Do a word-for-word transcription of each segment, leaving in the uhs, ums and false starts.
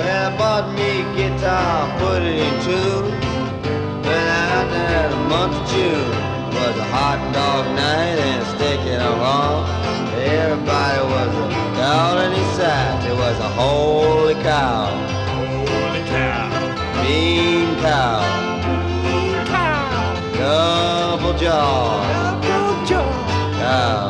Well, I bought me a guitar, put it in tune. Went out there the month of June. It was a hot dog night and sticking along. Everybody was a calling his sides. It was a holy cow. Holy cow. Mean cow. Mean cow. Double jaw. Double jaw. Cow.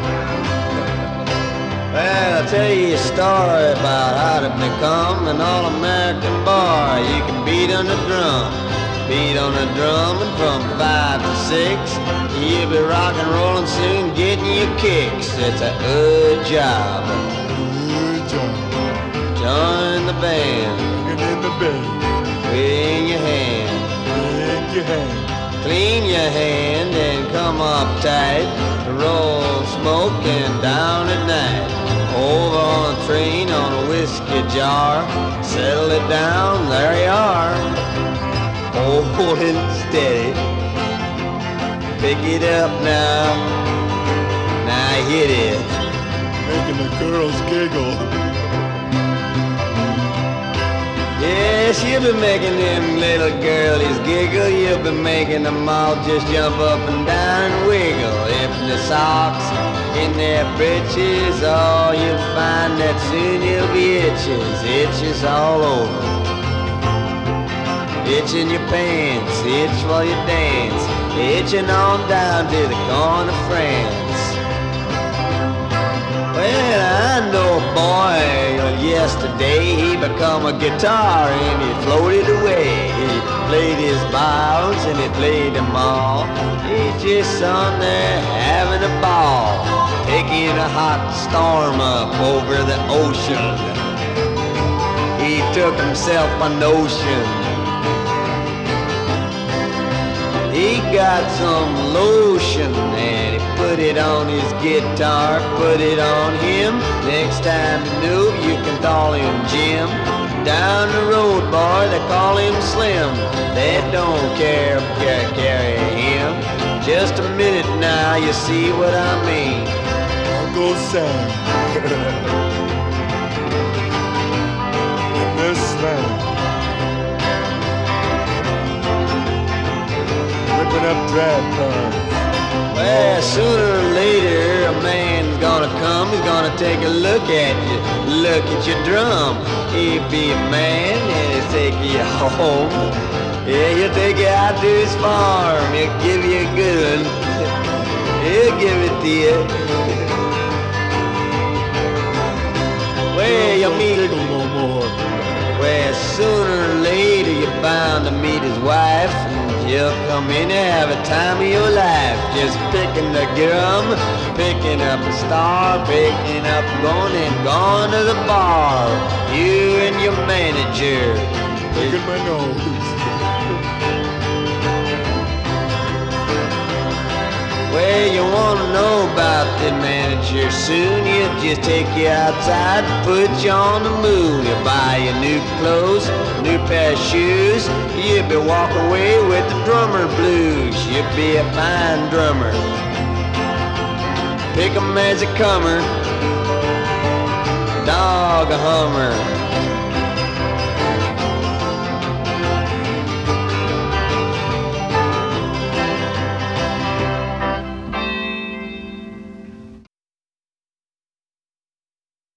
Well, I'll tell you a story about how to become an all-American boy. You can beat on the drum, beat on the drum, and from five to six, you'll be rock and rolling soon, getting your kicks. It's a good job. Good job. Join the band, Get in the bed. wring your hand, Bend your hand. clean your hand and come up tight. Roll smoking down at night. Over on a train on a whiskey jar. Settle it down, there you are. Hold it steady. Pick it up now. Now hit it. Making the girls giggle. Yes, you'll be making them little girlies giggle. You'll be making them all just jump up and down and wiggle. If the socks in their britches, oh, you'll find that soon you'll be itches, itches all over. Itch in your pants, itch while you dance, itching on down to the corner of France. Well, I know a boy, yesterday he become a guitar and he floated away. He played his bows and he played them all. He's just on there having a ball, taking a hot storm up over the ocean. He took himself a notion. He got some lotion and he put it on his guitar, put it on him. Next time you knew, you can call him Jim. Down the road, boy, they call him Slim. They don't care if you carry him. Just a minute now, you see what I mean. Uncle Sam. And Miss Slam. Ripping up drag cars. Well, sooner or later, a man's gonna come, he's gonna take a look at you, look at your drum. He'll be a man and he'll take you home. Yeah, he'll take you out to his farm, he'll give you a good one. He'll give it to you. Well, you meet Giggle no more. Well, sooner or later you're bound to meet his wife, and you'll come in and have a time of your life. Just picking the drum, picking up a star, picking up, going and going to the bar. You and your manager. Look at my nose. Well, you want to know about the manager soon. He'll just take you outside, put you on the moon. He'll buy you new clothes, new pair of shoes. You'll be walking away with the drummer blues. You'll be a fine drummer. Pick 'em as a comer, dog a hummer.